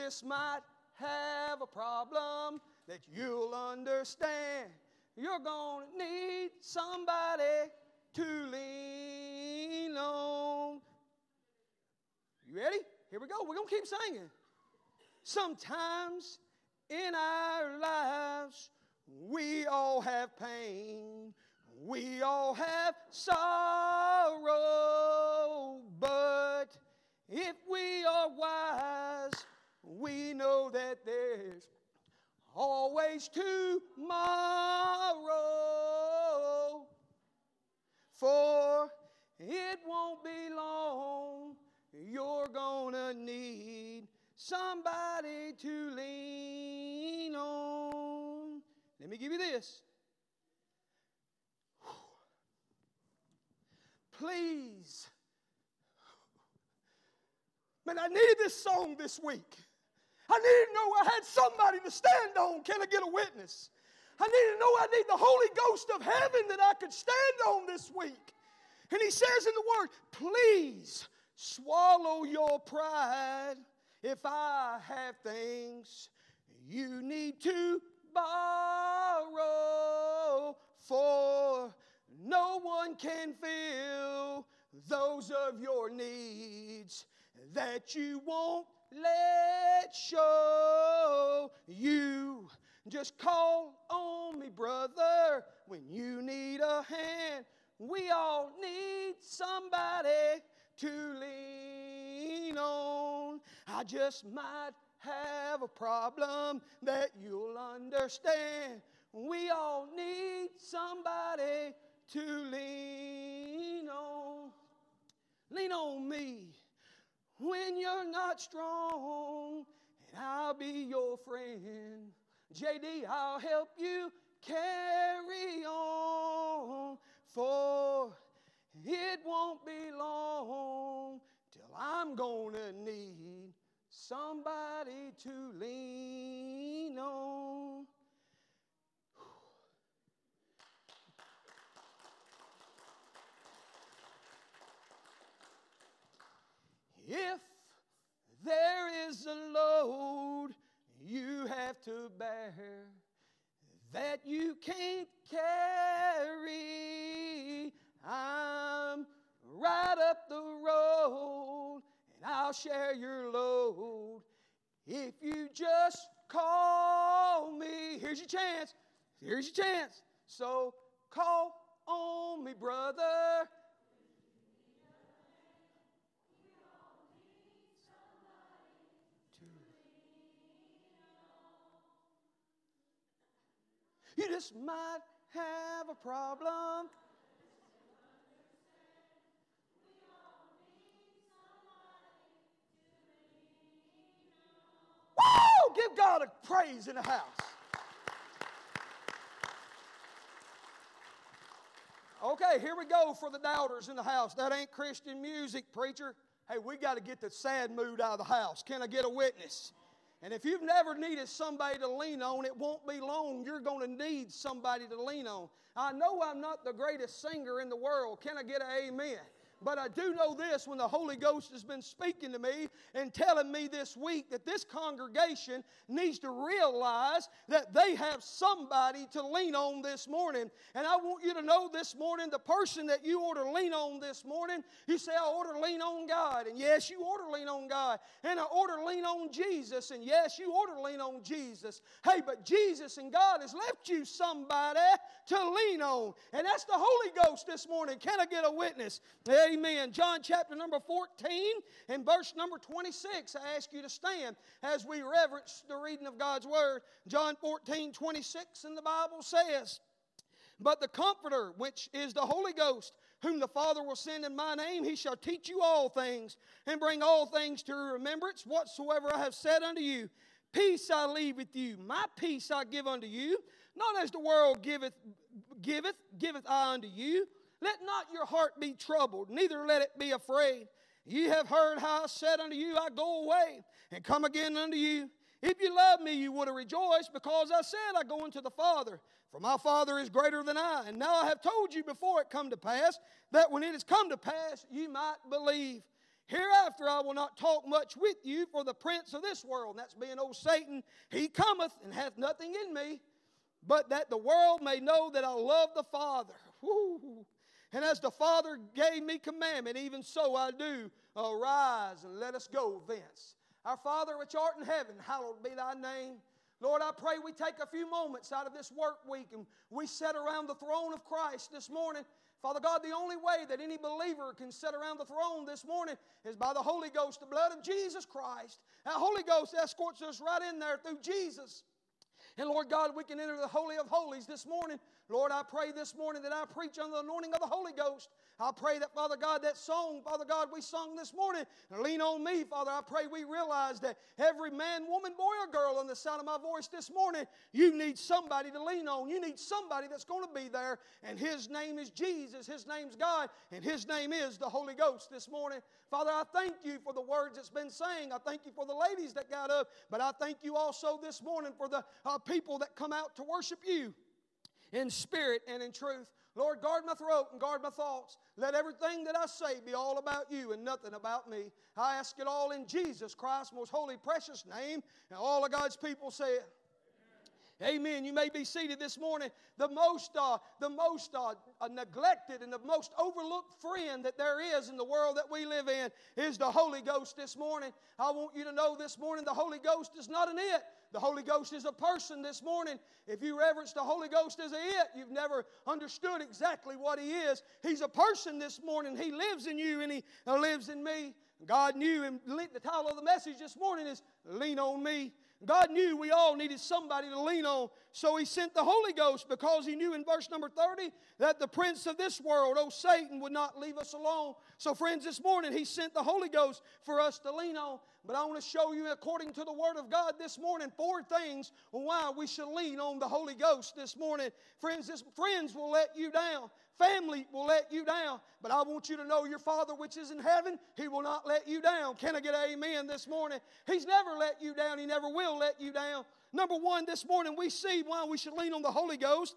just might have a problem that you'll understand. You're going to need somebody to lean on. You ready? Here we go. We're going to keep singing. Sometimes in our lives, we all have pain. We all have sorrow. But if we are wise, we know that there's always tomorrow. For it won't be long, you're gonna need somebody to lean on. Let me give you this. Please. Man, I needed this song this week. I needed to know I had somebody to stand on. Can I get a witness? I needed to know I need the Holy Ghost of heaven that I could stand on this week. And he says in the Word, please swallow your pride. If I have things you need to borrow, for no one can fill those of your needs that you won't let show. You just call on me, brother, when you need a hand. We all need somebody to lean on. I just might have a problem that you'll understand. We all need somebody to lean on. Lean on me when you're not strong, and I'll be your friend. JD, I'll help you carry on, for it won't be long till I'm gonna need somebody to lean on. If there is a load you have to bear that you can't carry, I'm right up the road and I'll share your load if you just call me. Here's your chance. Here's your chance. So call on me, brother. You just might have a problem. Woo! Give God a praise in the house. Okay, here we go for the doubters in the house. That ain't Christian music, preacher. Hey, we got to get the sad mood out of the house. Can I get a witness? And if you've never needed somebody to lean on, it won't be long. You're going to need somebody to lean on. I know I'm not the greatest singer in the world. Can I get an amen? But I do know this, when the Holy Ghost has been speaking to me and telling me this week that this congregation needs to realize that they have somebody to lean on this morning. And I want you to know this morning, the person that you ought to lean on this morning, you say, I ought to lean on God. And yes, you ought to lean on God. And I ought to lean on Jesus. And yes, you ought to lean on Jesus. Hey, but Jesus and God has left you somebody to lean on. And that's the Holy Ghost this morning. Can I get a witness? Amen. John chapter number 14 and verse number 26. I ask you to stand as we reverence the reading of God's Word. John 14:26, and the Bible says, but the Comforter, which is the Holy Ghost, whom the Father will send in my name, he shall teach you all things, and bring all things to remembrance, whatsoever I have said unto you. Peace I leave with you, my peace I give unto you. Not as the world giveth I unto you. Let not your heart be troubled, neither let it be afraid. Ye have heard how I said unto you, I go away, and come again unto you. If you love me, you would have rejoiced, because I said, I go unto the Father. For my Father is greater than I. And now I have told you before it come to pass, that when it has come to pass, ye might believe. Hereafter I will not talk much with you, for the prince of this world," and that's being old Satan, "he cometh and hath nothing in me, but that the world may know that I love the Father. Woo. And as the Father gave me commandment, even so I do. Arise and let us go thence." Our Father which art in heaven, hallowed be thy name. Lord, I pray we take a few moments out of this work week and we sit around the throne of Christ this morning. Father God, the only way that any believer can sit around the throne this morning is by the Holy Ghost, the blood of Jesus Christ. That Holy Ghost escorts us right in there through Jesus. And Lord God, we can enter the Holy of Holies this morning. Lord, I pray this morning that I preach under the anointing of the Holy Ghost. I pray that, Father God, that song, Father God, we sung this morning, "Lean on Me," Father, I pray we realize that every man, woman, boy, or girl on the sound of my voice this morning, you need somebody to lean on. You need somebody that's going to be there, and His name is Jesus, His name's God, and His name is the Holy Ghost this morning. Father, I thank you for the words that's been saying. I thank you for the ladies that got up, but I thank you also this morning for the people that come out to worship you in spirit and in truth. Lord, guard my throat and guard my thoughts. Let everything that I say be all about you and nothing about me. I ask it all in Jesus Christ's most holy, precious name. And all of God's people say it. Amen. You may be seated this morning. The most neglected and the most overlooked friend that there is in the world that we live in is the Holy Ghost this morning. I want you to know this morning the Holy Ghost is not an it. The Holy Ghost is a person this morning. If you reverence the Holy Ghost as a it, you've never understood exactly what He is. He's a person this morning. He lives in you and He lives in me. God knew, and the title of the message this morning is "Lean on Me." God knew we all needed somebody to lean on, so He sent the Holy Ghost because He knew in verse number 30 that the prince of this world, old Satan, would not leave us alone. So friends, this morning He sent the Holy Ghost for us to lean on. But I want to show you, according to the Word of God this morning, 4 things why we should lean on the Holy Ghost this morning. Friends will let you down. Family will let you down. But I want you to know your Father which is in heaven, He will not let you down. Can I get an amen this morning? He's never let you down. He never will let you down. Number 1, this morning we see why we should lean on the Holy Ghost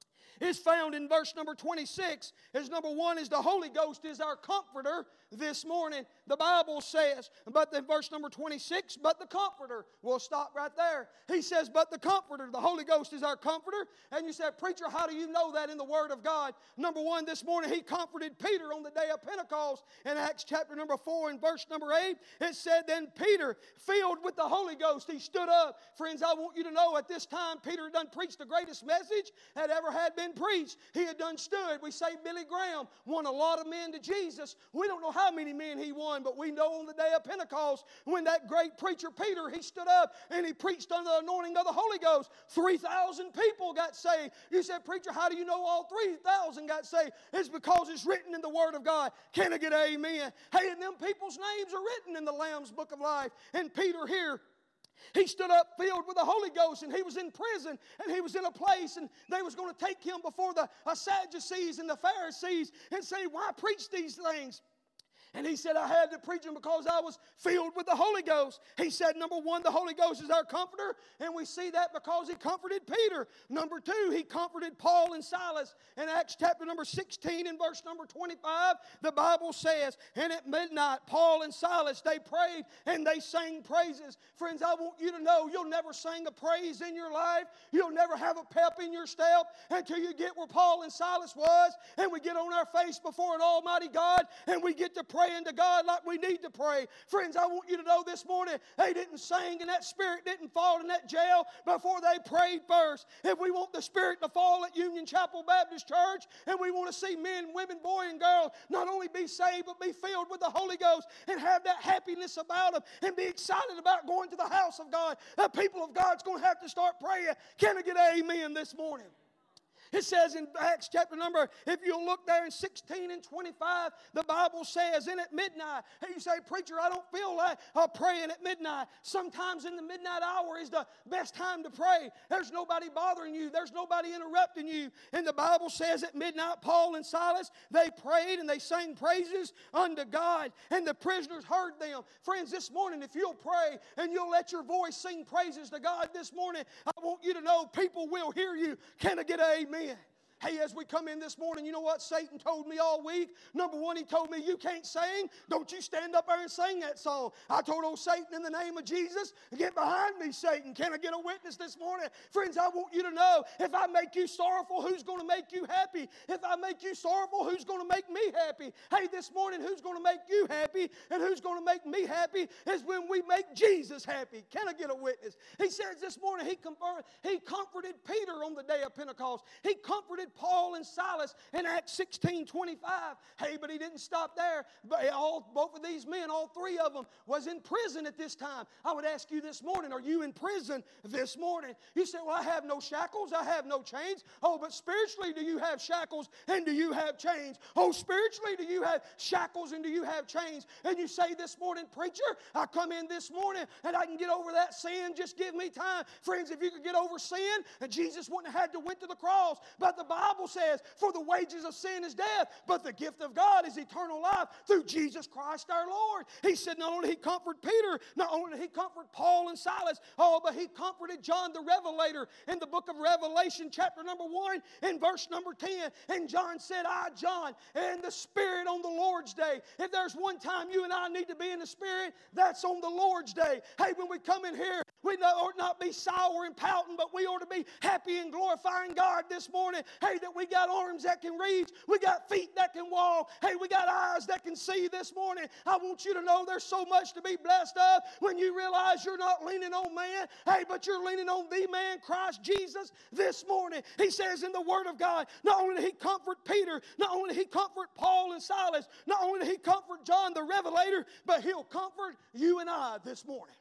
is found in verse number 26. As number 1 is the Holy Ghost is our comforter this morning. The Bible says, but in verse number 26, but the Comforter. We'll stop right there. He says, but the Comforter, the Holy Ghost is our comforter. And you said, preacher, how do you know that in the Word of God? Number 1, this morning, He comforted Peter on the day of Pentecost. In Acts chapter number 4 and verse number 8, it said, then Peter, filled with the Holy Ghost, he stood up. Friends, I want you to know at this time, Peter had done preached the greatest message that ever had been preached. He had done stood. We say Billy Graham won a lot of men to Jesus. We don't know how many men he won, but we know on the day of Pentecost when that great preacher Peter, he stood up and he preached under the anointing of the Holy Ghost. 3,000 people got saved. You said, preacher, how do you know all 3,000 got saved? It's because it's written in the Word of God. Can I get an amen? Hey, and them people's names are written in the Lamb's Book of Life. And Peter here, he stood up filled with the Holy Ghost, and he was in prison, and he was in a place, and they was going to take him before the Sadducees and the Pharisees and say, why preach these things? And he said, I had to preach them because I was filled with the Holy Ghost. He said, number 1, the Holy Ghost is our comforter. And we see that because He comforted Peter. Number 2, He comforted Paul and Silas. In Acts chapter number 16 and verse number 25, the Bible says, and at midnight, Paul and Silas, they prayed and they sang praises. Friends, I want you to know you'll never sing a praise in your life. You'll never have a pep in your step until you get where Paul and Silas was. And we get on our face before an almighty God and we get to pray to God like we need to pray. Friends, I want you to know this morning they didn't sing and that Spirit didn't fall in that jail before they prayed first. If we want the Spirit to fall at Union Chapel Baptist Church and we want to see men, women, boy, and girl not only be saved but be filled with the Holy Ghost and have that happiness about them and be excited about going to the house of God, the people of God's going to have to start praying. Can I get an amen this morning? It says in Acts chapter number, if you'll look there in 16 and 25, the Bible says, and at midnight, and you say, preacher, I don't feel like praying at midnight. Sometimes in the midnight hour is the best time to pray. There's nobody bothering you. There's nobody interrupting you. And the Bible says at midnight, Paul and Silas, they prayed and they sang praises unto God. And the prisoners heard them. Friends, this morning, if you'll pray and you'll let your voice sing praises to God this morning, I want you to know people will hear you. Can I get an amen? Hey, as we come in this morning, you know what Satan told me all week? Number one, he told me, you can't sing. Don't you stand up there and sing that song. I told old Satan, in the name of Jesus, get behind me, Satan. Can I get a witness this morning? Friends, I want you to know, if I make you sorrowful, who's going to make you happy? If I make you sorrowful, who's going to make me happy? Hey, this morning, who's going to make you happy and who's going to make me happy is when we make Jesus happy. Can I get a witness? He says this morning, he comforted Peter on the day of Pentecost. He comforted Paul and Silas in Acts 16:25. Hey, but he didn't stop there. But both of these men, all three of them, was in prison at this time. I would ask you this morning, are you in prison this morning? You say, well, I have no shackles, I have no chains. Oh, but spiritually, do you have shackles and do you have chains? Oh, spiritually, do you have shackles and do you have chains? And you say this morning, preacher, I come in this morning and I can get over that sin. Just give me time. Friends, if you could get over sin, and Jesus wouldn't have had to went to the cross. But the Bible says, for the wages of sin is death, but the gift of God is eternal life through Jesus Christ our Lord. He said not only did he comfort Peter, not only did he comfort Paul and Silas, but he comforted John the Revelator in the book of Revelation chapter number 1 and verse number 10. And John said, I, John, in the Spirit on the Lord's day. If there's one time you and I need to be in the Spirit, that's on the Lord's day. Hey, when we come in here, we ought not be sour and pouting, but we ought to be happy and glorifying God this morning. Hey, that we got arms that can reach. We got feet that can walk. Hey, we got eyes that can see this morning. I want you to know there's so much to be blessed of when you realize you're not leaning on man. Hey, but you're leaning on the man, Christ Jesus, this morning. He says in the Word of God, not only did he comfort Peter, not only did he comfort Paul and Silas, not only did he comfort John the Revelator, but he'll comfort you and I this morning.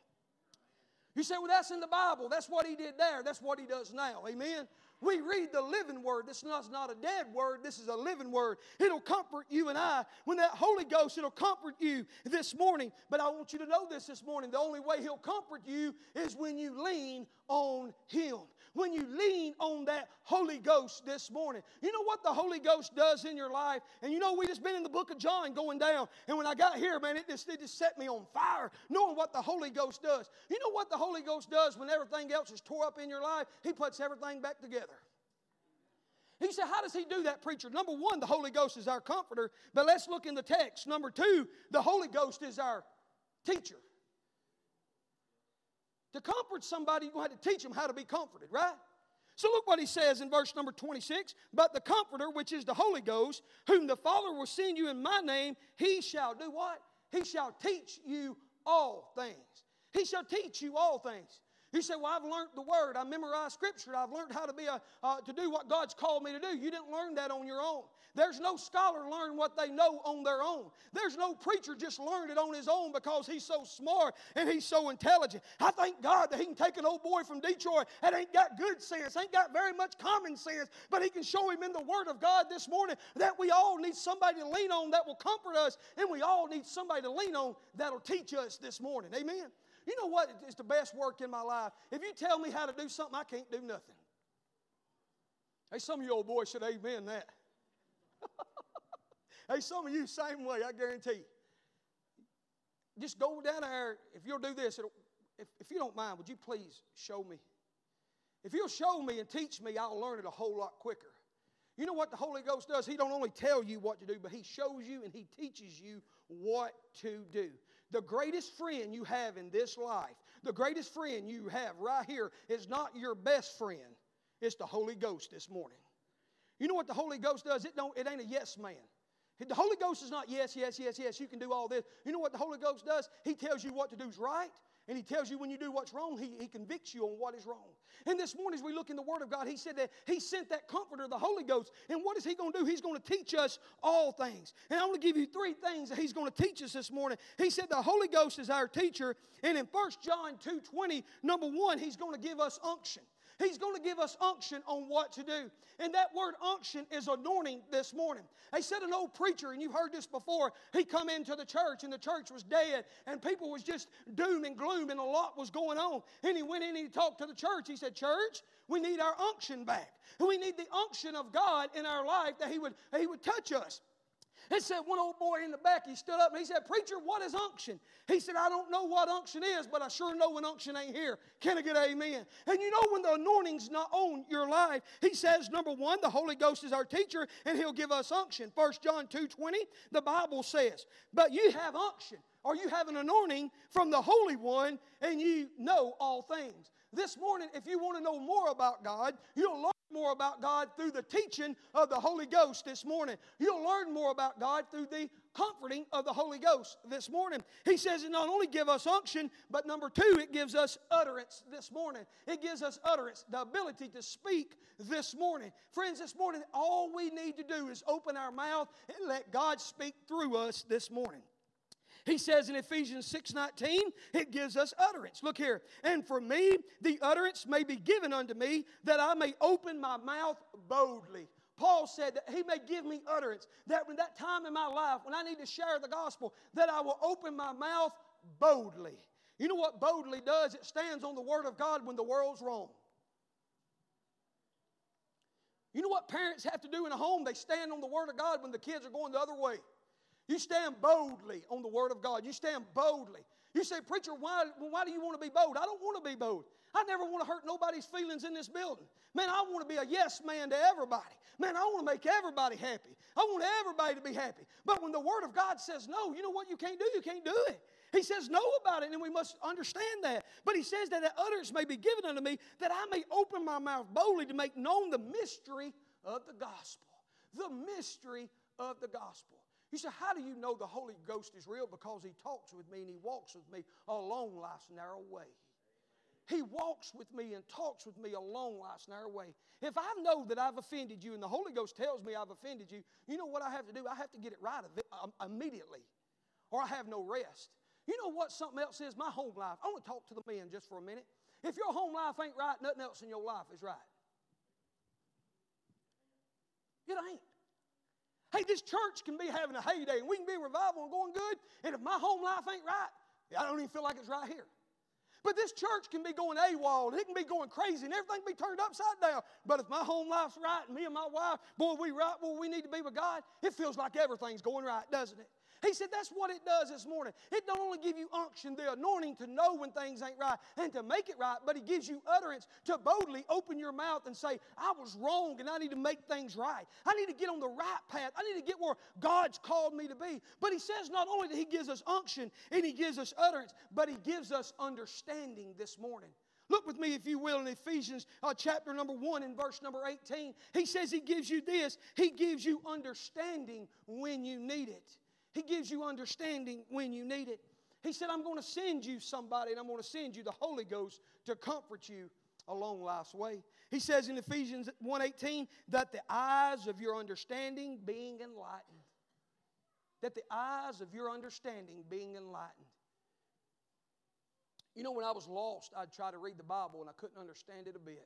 You say, well, that's in the Bible. That's what he did there. That's what he does now. Amen? We read the living word. This is not a dead word. This is a living word. It'll comfort you and I. When that Holy Ghost, it'll comfort you this morning. But I want you to know this morning. The only way he'll comfort you is when you lean on him. When you lean on that Holy Ghost this morning. You know what the Holy Ghost does in your life? And you know, we just been in the book of John going down. And when I got here, man, it just set me on fire knowing what the Holy Ghost does. You know what the Holy Ghost does when everything else is tore up in your life? He puts everything back together. He said, how does he do that, preacher? Number one, the Holy Ghost is our comforter. But let's look in the text. Number two, the Holy Ghost is our teacher. To comfort somebody, you're going to have to teach them how to be comforted, right? So look what he says in verse number 26. But the Comforter, which is the Holy Ghost, whom the Father will send you in my name, he shall do what? He shall teach you all things. He shall teach you all things. You say, well, I've learned the Word. I memorized Scripture. I've learned how to to do what God's called me to do. You didn't learn that on your own. There's no scholar learn what they know on their own. There's no preacher just learned it on his own because he's so smart and he's so intelligent. I thank God that he can take an old boy from Detroit that ain't got good sense, ain't got very much common sense, but he can show him in the Word of God this morning that we all need somebody to lean on that will comfort us, and we all need somebody to lean on that'll teach us this morning. Amen? You know what is the best work in my life? If you tell me how to do something, I can't do nothing. Hey, some of you old boys should amen that. Hey, some of you, same way, I guarantee you. Just go down there. If you'll do this, if you don't mind, would you please show me? If you'll show me and teach me, I'll learn it a whole lot quicker. You know what the Holy Ghost does? He don't only tell you what to do, but he shows you and he teaches you what to do. The greatest friend you have in this life, the greatest friend you have right here is not your best friend. It's the Holy Ghost this morning. You know what the Holy Ghost does? It ain't a yes man. The Holy Ghost is not yes, yes, yes, yes, you can do all this. You know what the Holy Ghost does? He tells you what to do is right, and he tells you when you do what's wrong, he convicts you on what is wrong. And this morning as we look in the Word of God, he said that he sent that Comforter, the Holy Ghost. And what is he going to do? He's going to teach us all things. And I want to give you three things that he's going to teach us this morning. He said the Holy Ghost is our teacher. And in 1 John 2:20, number one, he's going to give us unction. He's going to give us unction on what to do. And that word unction is anointing this morning. They said an old preacher, and you've heard this before, he come into the church, and the church was dead, and people was just doom and gloom, and a lot was going on. And he went in and he talked to the church. He said, church, we need our unction back. We need the unction of God in our life that he would touch us. It said one old boy in the back, he stood up and he said, "Preacher, what is unction?" He said, "I don't know what unction is, but I sure know when unction ain't here." Can I get an amen? And you know when the anointing's not on your life, he says, number one, the Holy Ghost is our teacher and He'll give us unction. 1 John 2:20, the Bible says, "But you have unction," or you have an anointing from the Holy One, and you know all things. This morning, if you want to know more about God, you'll learn more about God through the teaching of the Holy Ghost this morning. You'll learn more about God through the comforting of the Holy Ghost this morning. He says it not only gives us unction, but number two, it gives us utterance this morning. It gives us utterance, the ability to speak this morning. Friends, this morning, all we need to do is open our mouth and let God speak through us this morning. He says in Ephesians 6:19, it gives us utterance. Look here. "And for me, the utterance may be given unto me, that I may open my mouth boldly." Paul said that He may give me utterance, that when that time in my life, when I need to share the gospel, that I will open my mouth boldly. You know what boldly does? It stands on the Word of God when the world's wrong. You know what parents have to do in a home? They stand on the Word of God when the kids are going the other way. You stand boldly on the Word of God. You stand boldly. You say, "Preacher, why do you want to be bold?" I don't want to be bold. I never want to hurt nobody's feelings in this building. Man, I want to be a yes man to everybody. Man, I want to make everybody happy. I want everybody to be happy. But when the Word of God says no, you know what you can't do? You can't do it. He says no about it, and we must understand that. But He says that utterance may be given unto me, that I may open my mouth boldly to make known the mystery of the gospel. The mystery of the gospel. You say, "How do you know the Holy Ghost is real?" Because He talks with me and He walks with me along life's narrow way. He walks with me and talks with me along life's narrow way. If I know that I've offended you and the Holy Ghost tells me I've offended you, you know what I have to do? I have to get it right immediately, or I have no rest. You know what something else is? My home life. I want to talk to the men just for a minute. If your home life ain't right, nothing else in your life is right. It ain't. Hey, this church can be having a heyday, and we can be revival and going good, and if my home life ain't right, I don't even feel like it's right here. But this church can be going AWOL, and it can be going crazy, and everything can be turned upside down. But if my home life's right, and me and my wife, boy, we need to be with God, it feels like everything's going right, doesn't it? He said that's what it does this morning. It don't only give you unction, the anointing to know when things ain't right and to make it right, but He gives you utterance to boldly open your mouth and say, "I was wrong and I need to make things right. I need to get on the right path. I need to get where God's called me to be." But He says not only that He gives us unction and He gives us utterance, but He gives us understanding this morning. Look with me, if you will, in Ephesians chapter number 1 and verse number 18. He says He gives you this. He gives you understanding when you need it. He gives you understanding when you need it. He said, "I'm going to send you somebody, and I'm going to send you the Holy Ghost to comfort you along life's way." He says in Ephesians 1:18, that the eyes of your understanding being enlightened. That the eyes of your understanding being enlightened. You know, when I was lost, I'd try to read the Bible, and I couldn't understand it a bit.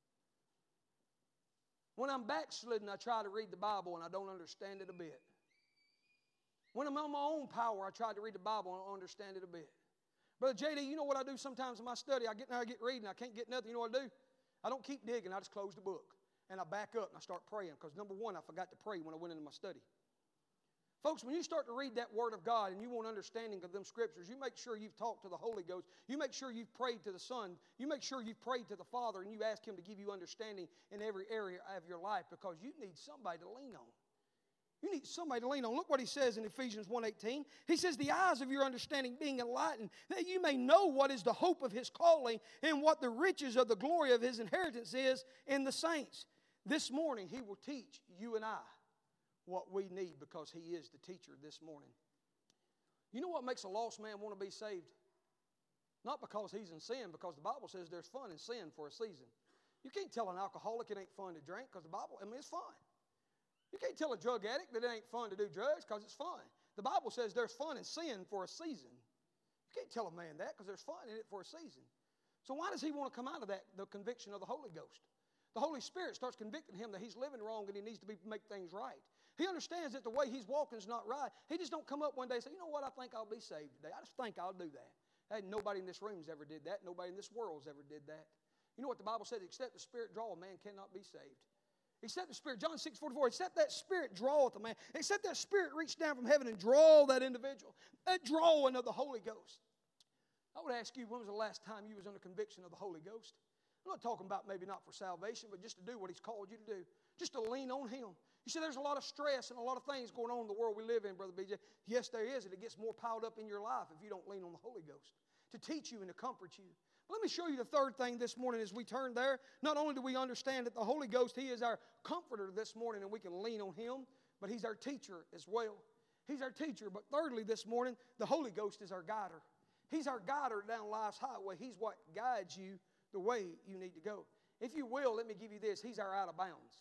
When I'm backslidden, I try to read the Bible, and I don't understand it a bit. When I'm on my own power, I try to read the Bible and I don't understand it a bit. Brother JD, you know what I do sometimes in my study? I get reading, I can't get nothing. You know what I do? I don't keep digging, I just close the book. And I back up and I start praying, because number one, I forgot to pray when I went into my study. Folks, when you start to read that Word of God and you want understanding of them Scriptures, you make sure you've talked to the Holy Ghost. You make sure you've prayed to the Son. You make sure you've prayed to the Father, and you ask Him to give you understanding in every area of your life, because you need somebody to lean on. You need somebody to lean on. Look what he says in Ephesians 1:18. He says, "The eyes of your understanding being enlightened, that you may know what is the hope of His calling and what the riches of the glory of His inheritance is in the saints." This morning, He will teach you and I what we need, because He is the teacher this morning. You know what makes a lost man want to be saved? Not because he's in sin, because the Bible says there's fun in sin for a season. You can't tell an alcoholic it ain't fun to drink, because the Bible, it's fun. You can't tell a drug addict that it ain't fun to do drugs, because it's fun. The Bible says there's fun in sin for a season. You can't tell a man that, because there's fun in it for a season. So why does he want to come out of that? The conviction of the Holy Ghost. The Holy Spirit starts convicting him that he's living wrong and he needs to make things right. He understands that the way he's walking is not right. He just don't come up one day and say, "You know what, I think I'll be saved today. I just think I'll do that." Hey, nobody in this room's ever did that. Nobody in this world's ever did that. You know what the Bible says? Except the Spirit draw, a man cannot be saved. Except the Spirit. John 6:44. Except that Spirit draweth a man. Except that Spirit reach down from heaven and draw that individual. That drawing of the Holy Ghost. I would ask you, when was the last time you was under conviction of the Holy Ghost? I'm not talking about maybe not for salvation, but just to do what He's called you to do. Just to lean on Him. You see, there's a lot of stress and a lot of things going on in the world we live in, Brother BJ. Yes, there is, and it gets more piled up in your life if you don't lean on the Holy Ghost to teach you and to comfort you. But let me show you the third thing this morning as we turn there. Not only do we understand that the Holy Ghost, He is our comforter this morning and we can lean on Him, but He's our teacher as well. He's our teacher. But thirdly this morning, the Holy Ghost is our guider. He's our guider down life's highway. He's what guides you the way you need to go. If you will, let me give you this. He's our out of bounds.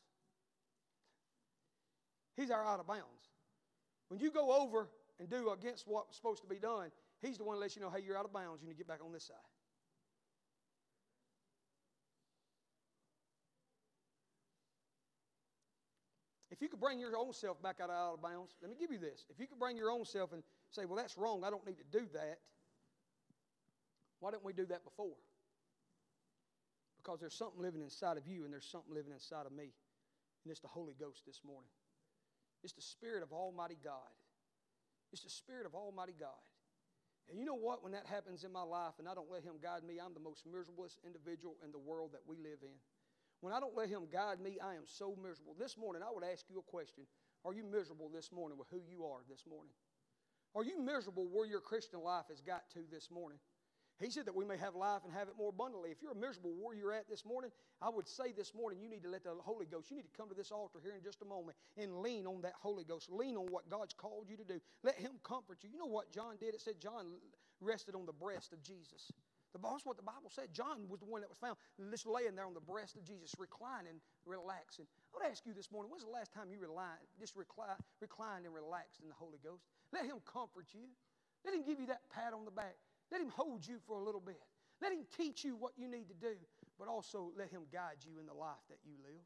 He's our out of bounds. When you go over and do against what was supposed to be done, He's the one that lets you know, hey, you're out of bounds. You need to get back on this side. If you could bring your own self back out of bounds, let me give you this. If you could bring your own self and say, well, that's wrong. I don't need to do that. Why didn't we do that before? Because there's something living inside of you and there's something living inside of me. And it's the Holy Ghost this morning. It's the Spirit of Almighty God. It's the Spirit of Almighty God. And you know what? When that happens in my life and I don't let Him guide me, I'm the most miserablest individual in the world that we live in. When I don't let Him guide me, I am so miserable. This morning, I would ask you a question. Are you miserable this morning with who you are this morning? Are you miserable where your Christian life has got to this morning? He said that we may have life and have it more abundantly. If you're miserable where you're at this morning, I would say this morning you need to let the Holy Ghost, you need to come to this altar here in just a moment and lean on that Holy Ghost. Lean on what God's called you to do. Let Him comfort you. You know what John did? It said John rested on the breast of Jesus. That's what the Bible said. John was the one that was found just laying there on the breast of Jesus, reclining, relaxing. I would ask you this morning, when's the last time you reclined and relaxed in the Holy Ghost? Let Him comfort you. Let Him give you that pat on the back. Let Him hold you for a little bit. Let Him teach you what you need to do, but also let Him guide you in the life that you live.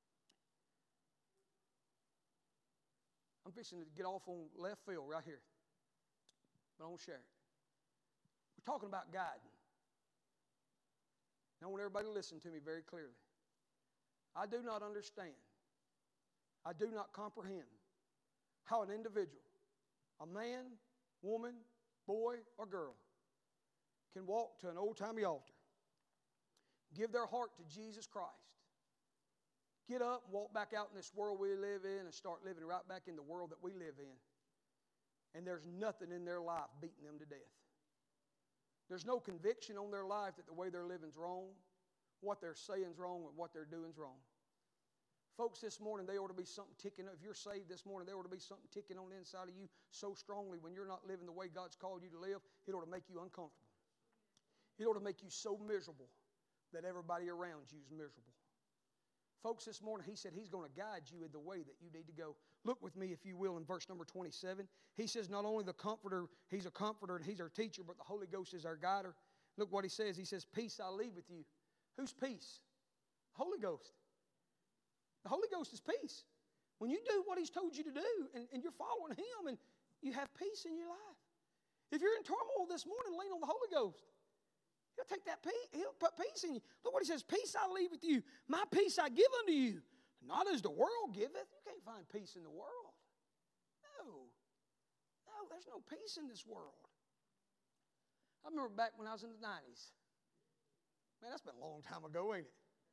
I'm fixing to get off on left field right here, but I won't share it. We're talking about guiding. And I want everybody to listen to me very clearly. I do not understand, I do not comprehend how an individual, a man, woman, boy, or girl, can walk to an old-timey altar, give their heart to Jesus Christ, get up and walk back out in this world we live in and start living right back in the world that we live in, and there's nothing in their life beating them to death. There's no conviction on their life that the way they're living's wrong, what they're saying's wrong, and what they're doing's wrong. Folks, this morning, there ought to be something ticking. If you're saved this morning, there ought to be something ticking on the inside of you so strongly when you're not living the way God's called you to live, it ought to make you uncomfortable. It ought to make you so miserable that everybody around you is miserable. Folks, this morning, He said He's going to guide you in the way that you need to go. Look with me, if you will, in verse number 27. He says not only the Comforter, He's a comforter and He's our teacher, but the Holy Ghost is our guider. Look what He says. He says, peace I leave with you. Who's peace? Holy Ghost. The Holy Ghost is peace. When you do what He's told you to do and you're following Him and you have peace in your life. If you're in turmoil this morning, lean on the Holy Ghost. He'll take that peace, He'll put peace in you. Look what He says, peace I leave with you. My peace I give unto you. Not as the world giveth. You can't find peace in the world. No, there's no peace in this world. I remember back when I was in the 90s. Man, that's been a long time ago, ain't it?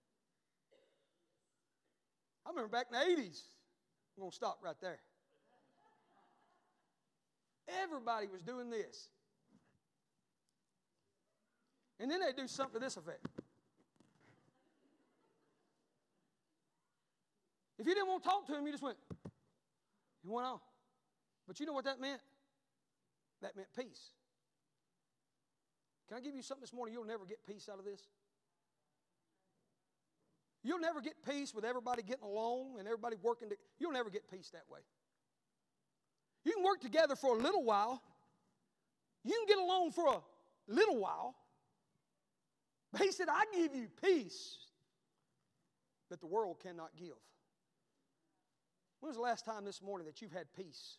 I remember back in the 80s. I'm going to stop right there. Everybody was doing this. And then they do something to this effect. If you didn't want to talk to him, you just went. You went on. But you know what that meant? That meant peace. Can I give you something this morning? You'll never get peace out of this. You'll never get peace with everybody getting along and everybody working. You'll never get peace that way. You can work together for a little while. You can get along for a little while. But He said, I give you peace that the world cannot give. When was the last time this morning that you've had peace?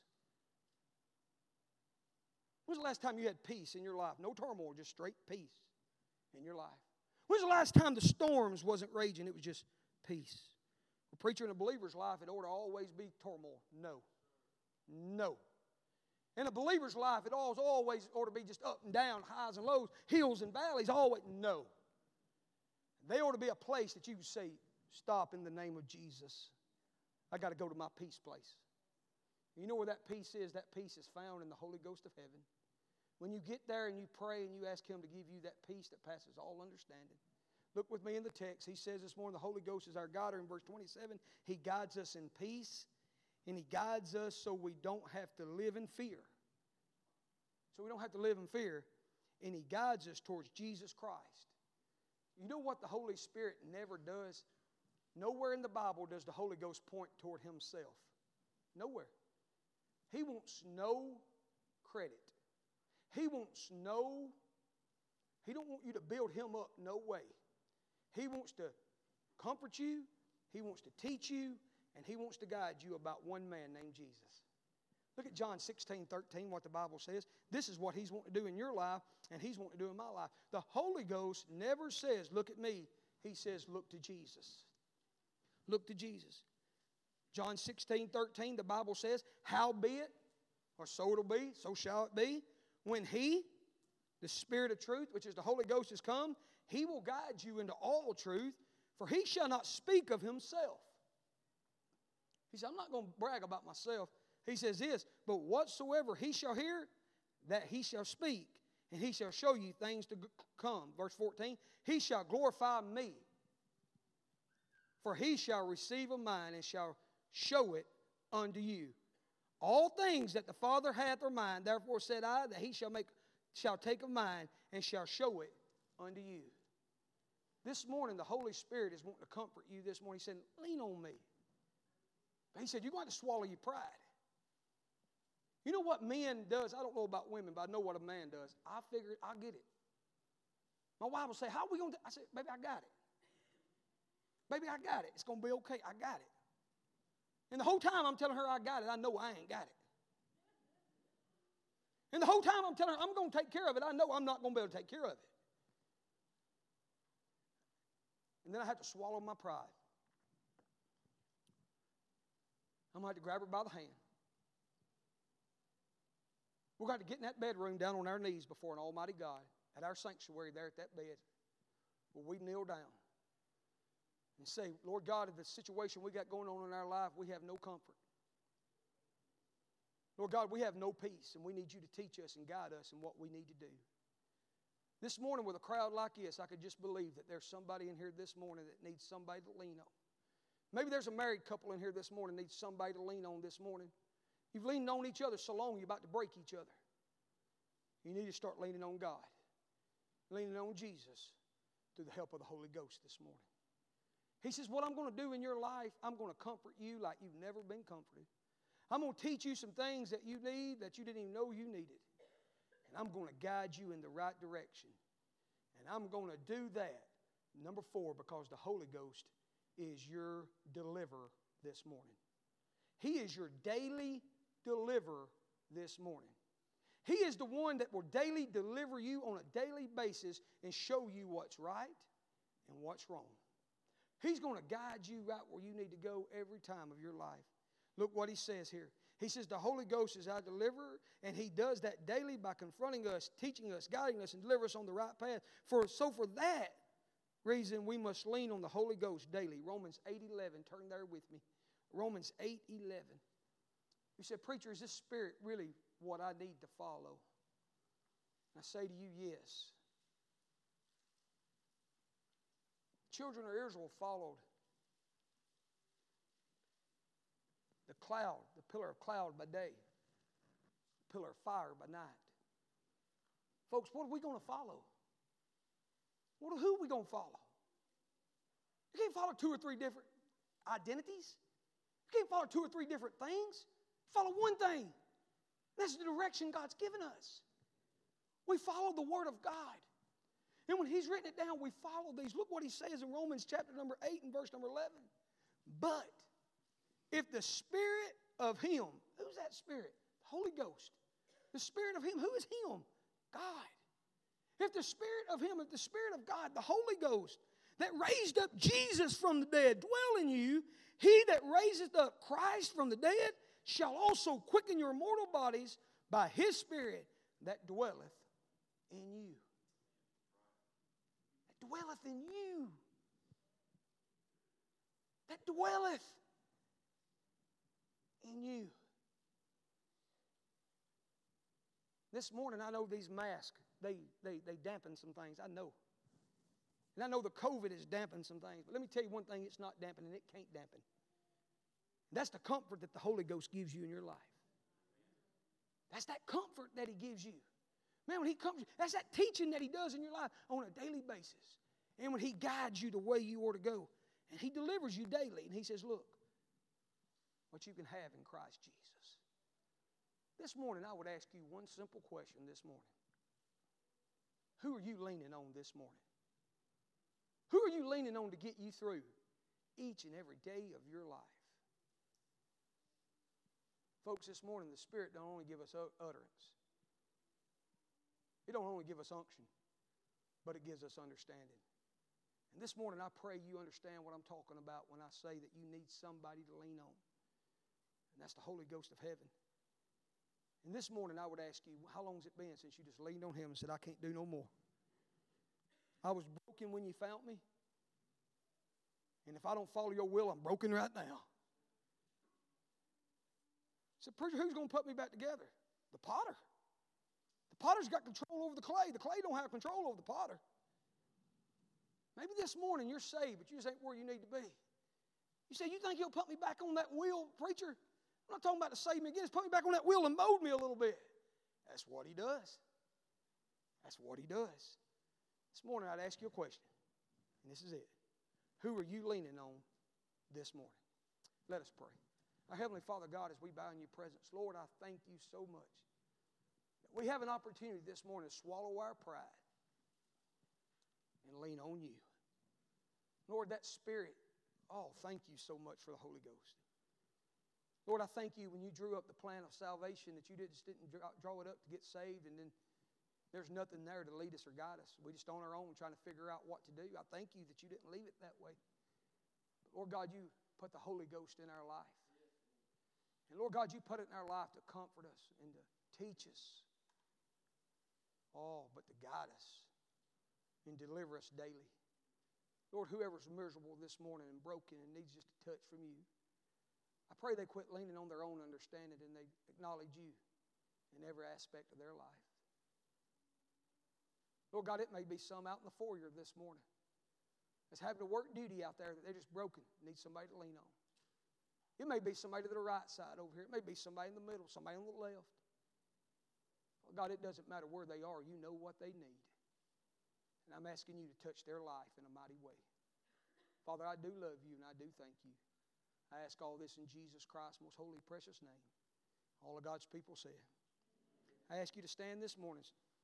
When was the last time you had peace in your life? No turmoil, just straight peace in your life. When was the last time the storms wasn't raging? It was just peace. A preacher in a believer's life, it ought to always be turmoil. No. No. In a believer's life, it always ought to be just up and down, highs and lows, hills and valleys. Always. No. They ought to be a place that you can say, stop in the name of Jesus. I got to go to my peace place. You know where that peace is? That peace is found in the Holy Ghost of heaven. When you get there and you pray and you ask Him to give you that peace that passes all understanding. Look with me in the text. He says this morning, the Holy Ghost is our guider. In verse 27, He guides us in peace, and He guides us so we don't have to live in fear. So we don't have to live in fear, and He guides us towards Jesus Christ. You know what the Holy Spirit never does? Nowhere in the Bible does the Holy Ghost point toward Himself. Nowhere. He wants no credit. He don't want you to build Him up, no way. He wants to comfort you, He wants to teach you, and He wants to guide you about one man named Jesus. Look at John 16:13, what the Bible says. This is what He's wanting to do in your life, and He's wanting to do in my life. The Holy Ghost never says, look at me. He says, look to Jesus. Look to Jesus. John 16:13, the Bible says, howbeit, or so it'll be, so shall it be, when He, the Spirit of truth, which is the Holy Ghost, has come, He will guide you into all truth, for He shall not speak of Himself. He said, I'm not going to brag about myself. He says this, but whatsoever He shall hear, that He shall speak, and He shall show you things to come. Verse 14, He shall glorify Me, for He shall receive of mine and shall show it unto you. All things that the Father hath are mine, therefore said I, that He shall take of mine and shall show it unto you. This morning, the Holy Spirit is wanting to comfort you this morning. He said, lean on Me. But He said, you're going to swallow your pride. You know what men does? I don't know about women, but I know what a man does. I figured I'll get it. My wife will say, how are we going to do it? I said, baby, I got it. Baby, I got it. It's going to be okay. I got it. And the whole time I'm telling her I got it, I know I ain't got it. And the whole time I'm telling her I'm going to take care of it, I know I'm not going to be able to take care of it. And then I have to swallow my pride. I'm going to have to grab her by the hand. We're going to get in that bedroom down on our knees before an almighty God at our sanctuary there at that bed where we kneel down and say, Lord God, in the situation we got going on in our life, we have no comfort. Lord God, we have no peace, and we need You to teach us and guide us in what we need to do. This morning with a crowd like this, I could just believe that there's somebody in here this morning that needs somebody to lean on. Maybe there's a married couple in here this morning that needs somebody to lean on this morning. You've leaned on each other so long you're about to break each other. You need to start leaning on God. Leaning on Jesus through the help of the Holy Ghost this morning. He says, what I'm going to do in your life, I'm going to comfort you like you've never been comforted. I'm going to teach you some things that you need that you didn't even know you needed. And I'm going to guide you in the right direction. And I'm going to do that, number 4, because the Holy Ghost is your deliverer this morning. He is your daily deliverer this morning. He is the one that will daily deliver you on a daily basis and show you what's right and what's wrong. He's going to guide you right where you need to go every time of your life. Look what He says here. He says the Holy Ghost is our deliverer, and He does that daily by confronting us, teaching us, guiding us, and deliver us on the right path. For that reason, we must lean on the Holy Ghost daily. Romans 8:11. Turn there with me. Romans 8:11. You said, preacher, is this Spirit really what I need to follow? I say to you, yes. Children of Israel followed the cloud, the pillar of cloud by day, the pillar of fire by night. Folks, what are we going to follow? Who are we going to follow? You can't follow 2 or 3 different identities. You can't follow 2 or 3 different things. Follow one thing. That's the direction God's given us. We follow the Word of God. And when He's written it down, we follow these. Look what He says in Romans chapter number 8 and verse number 11. But if the Spirit of Him, who's that Spirit? The Holy Ghost. The Spirit of Him, who is Him? God. If the Spirit of Him, if the Spirit of God, the Holy Ghost, that raised up Jesus from the dead, dwell in you, He that raiseth up Christ from the dead shall also quicken your mortal bodies by His Spirit that dwelleth in you. That dwelleth in you. That dwelleth in you. This morning, I know these masks, they dampen some things. I know. And I know the COVID has dampened some things. But let me tell you one thing it's not dampening. It can't dampen. That's the comfort that the Holy Ghost gives you in your life. That's that comfort that He gives you. Man, when He comes, that's that teaching that He does in your life on a daily basis. And when He guides you the way you ought to go. And He delivers you daily. And He says, look, what you can have in Christ Jesus. This morning, I would ask you one simple question this morning. Who are you leaning on this morning? Who are you leaning on to get you through each and every day of your life? Folks, this morning, the Spirit don't only give us utterance. It don't only give us unction, but it gives us understanding. And this morning, I pray you understand what I'm talking about when I say that you need somebody to lean on. And that's the Holy Ghost of heaven. And this morning, I would ask you, how long has it been since you just leaned on Him and said, I can't do no more? I was broken when you found me. And if I don't follow your will, I'm broken right now. So, preacher, who's going to put me back together? The potter. The potter's got control over the clay. The clay don't have control over the potter. Maybe this morning you're saved, but you just ain't where you need to be. You say, you think He'll put me back on that wheel, preacher? I'm not talking about to save me again. Just put me back on that wheel and mold me a little bit. That's what He does. That's what He does. This morning I'd ask you a question, and this is it. Who are you leaning on this morning? Let us pray. Our Heavenly Father God, as we bow in Your presence, Lord, I thank You so much that we have an opportunity this morning to swallow our pride and lean on You. Lord, that Spirit, thank You so much for the Holy Ghost. Lord, I thank You when You drew up the plan of salvation that You just didn't draw it up to get saved and then there's nothing there to lead us or guide us. We're just on our own trying to figure out what to do. I thank You that You didn't leave it that way. But Lord God, You put the Holy Ghost in our life. And Lord God, You put it in our life to comfort us and to teach us. But to guide us and deliver us daily. Lord, whoever's miserable this morning and broken and needs just a touch from You, I pray they quit leaning on their own understanding and they acknowledge You in every aspect of their life. Lord God, it may be some out in the foyer this morning that's having a work duty out there that they're just broken, need somebody to lean on. It may be somebody to the right side over here. It may be somebody in the middle, somebody on the left. Well, God, it doesn't matter where they are. You know what they need. And I'm asking You to touch their life in a mighty way. Father, I do love You and I do thank You. I ask all this in Jesus Christ's most holy, precious name. All of God's people said. I ask you to stand this morning.